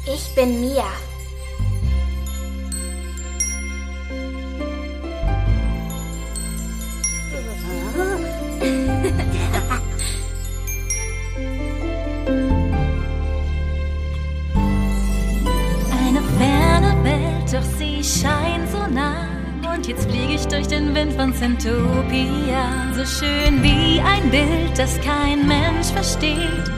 Ich bin Mia. Eine ferne Welt, doch sie scheint so nah. Und jetzt fliege ich durch den Wind von Centopia. So schön wie ein Bild, das kein Mensch versteht.